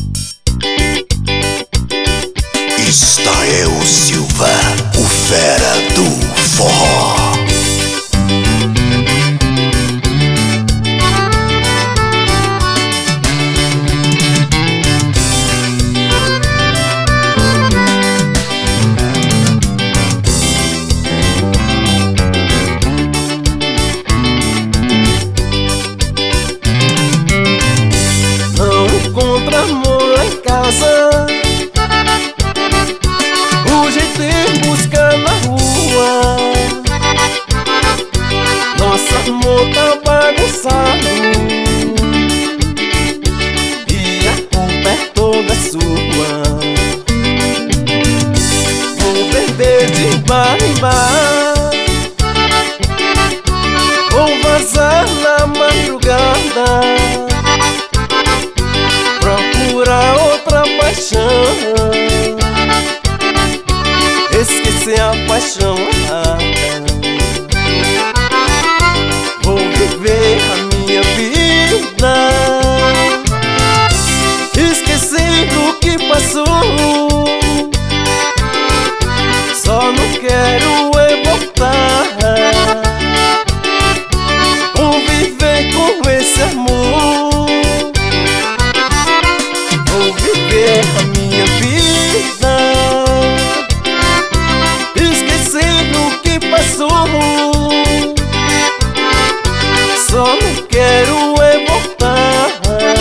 Estael Silva, o fera do forró. Não encontro amor lá em casa, o jeito é buscar na rua. Nosso amor tá bagunçado e a culpa é toda sua. Vou beber de bar em bar, vou vazar na madrugada, procurar outra paixão, esquecer a paixão errada. Vou viver a minha vida, esquecendo o que passou. Só não quero é voltar, vou viver com esse amor. Vou viver a minha vida, esquecendo o que passou. Só não quero é voltar,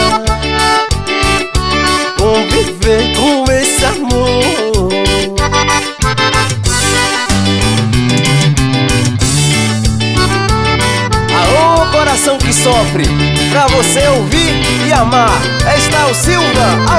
conviver com esse amor. Aô, coração que sofre, pra você ouvir e amar. Estael Silva.